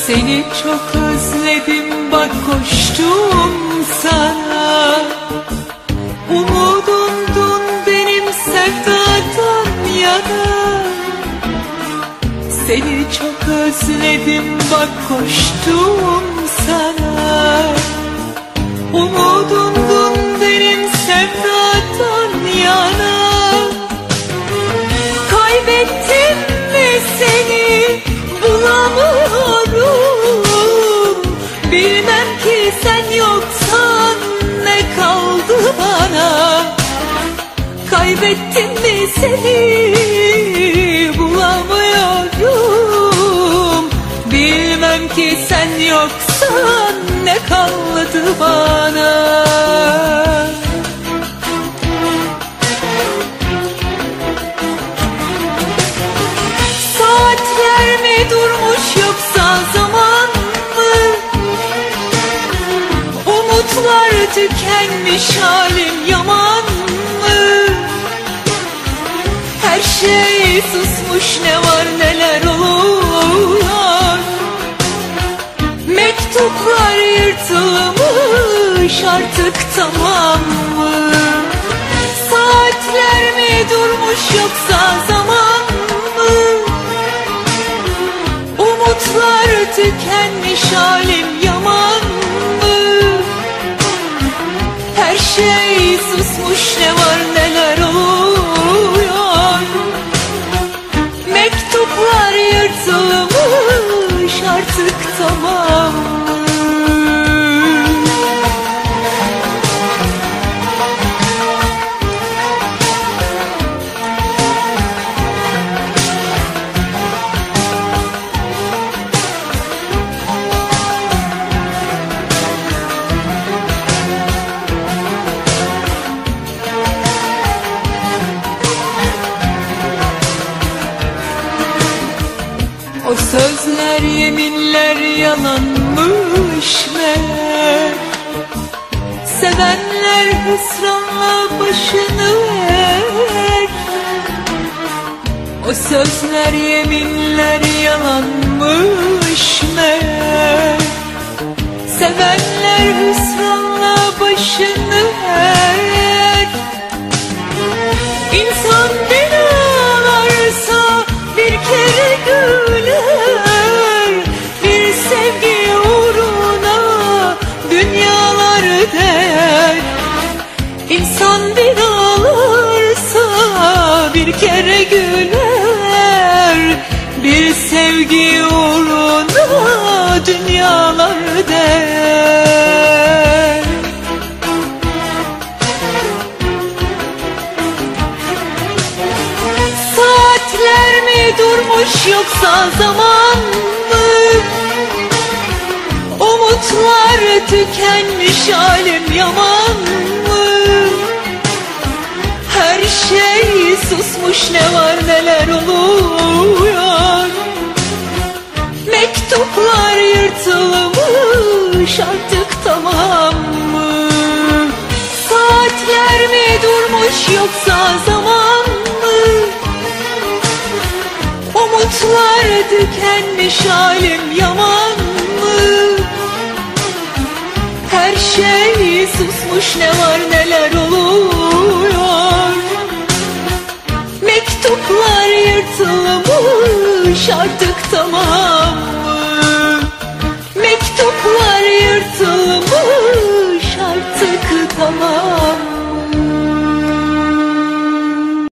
Seni çok özledim, bak koştum sana. Umudumdun benim sevdadan yana. Seni çok özledim, bak koştum sana. Umudumdun benim sevdadan yana. Kaybettim mi seni bulamıyorum. Bilmem ki sen yoksan ne kaldı bana. Kaybettim mi seni bulamıyorum. Bilmem ki sen yoksan ne kaldı bana. Saatler mi durmuş yoksa zaman mı? Umutlar tükenmiş, halim yaman mı? Her şey susmuş, ne var neler oluyor. Mektuplar yırtılmış, artık tamam mı? Saatler mi durmuş yoksa zaman mı? Umutlar tükenmiş, halim yaman mı? Her şey susmuş, ne var neler oluyor. Mektuplar yırtılmış, artık tamam mı? O sözler, yeminler yalanmış meğer. Sevenler hüsranla başını ver. O sözler, yeminler yalanmış meğer. Sevenler hüsranla başını ver. İnsan bir ağlarsa bir kere güler. Bir sevgi uğruna dünyalar değer. İnsan bir ağlarsa bir kere güler. Bir sevgi uğruna dünyalar değer. Saatler mi durmuş yoksa zaman mı? Umutlar tükenmiş, halim yaman mı? Her şey susmuş, ne var neler oluyor. Mektuplar yırtılmış, artık tamam mı? Saatler mi durmuş yoksa zaman mı? Umutlar tükenmiş, halim yaman mı? Her şey susmuş, ne var neler oluyor. Mektuplar yırtılmış, artık tamam.